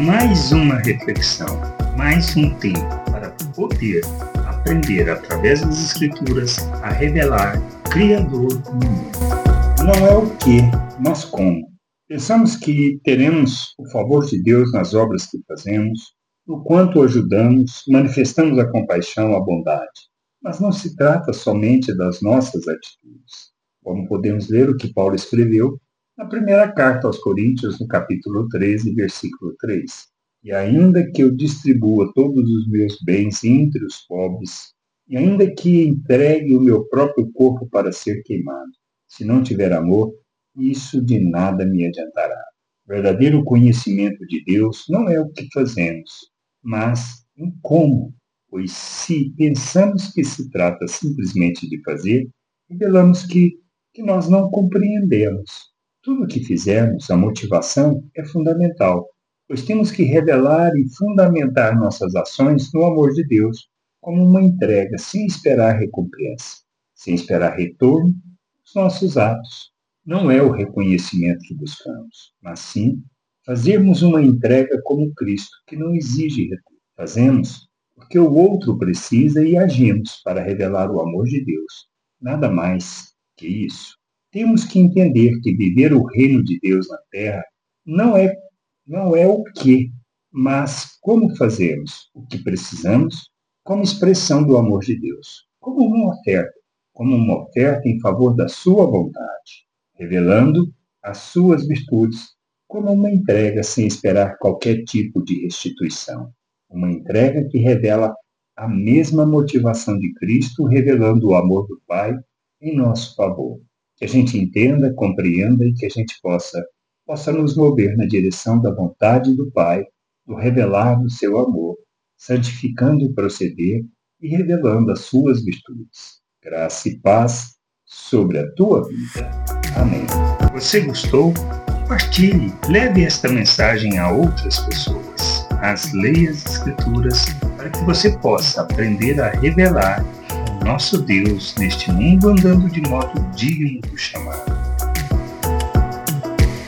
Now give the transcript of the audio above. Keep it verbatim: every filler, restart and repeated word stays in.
mais uma reflexão, mais um tempo para poder aprender através das Escrituras a revelar o Criador no mundo. Não é o que, mas como. Pensamos que teremos o favor de Deus nas obras que fazemos, no quanto o ajudamos, manifestamos a compaixão, a bondade. Mas não se trata somente das nossas atitudes. Como podemos ler o que Paulo escreveu na primeira carta aos Coríntios, no capítulo treze, versículo três. E ainda que eu distribua todos os meus bens entre os pobres, e ainda que entregue o meu próprio corpo para ser queimado, se não tiver amor, isso de nada me adiantará. O verdadeiro conhecimento de Deus não é o que fazemos, mas em como. Pois se pensamos que se trata simplesmente de fazer, revelamos que, que nós não compreendemos. Tudo o que fizermos, a motivação é fundamental, pois temos que revelar e fundamentar nossas ações no amor de Deus, como uma entrega, sem esperar recompensa, sem esperar retorno dos nossos atos. Não é o reconhecimento que buscamos, mas sim fazermos uma entrega como Cristo, que não exige retorno. Fazemos porque o outro precisa e agimos para revelar o amor de Deus. Nada mais que isso. Temos que entender que viver o reino de Deus na terra não é, não é o que, mas como fazemos o que precisamos como expressão do amor de Deus, como uma oferta, como uma oferta em favor da sua vontade, revelando as suas virtudes como uma entrega sem esperar qualquer tipo de restituição. Uma entrega que revela a mesma motivação de Cristo, revelando o amor do Pai em nosso favor. Que a gente entenda, compreenda e que a gente possa, possa nos mover na direção da vontade do Pai, do revelar do seu amor, santificando o proceder e revelando as suas virtudes. Graça e paz sobre a tua vida. Amém. Você gostou? Compartilhe, leve esta mensagem a outras pessoas. Mas leia as Escrituras para que você possa aprender a revelar o nosso Deus neste mundo andando de modo digno do chamado.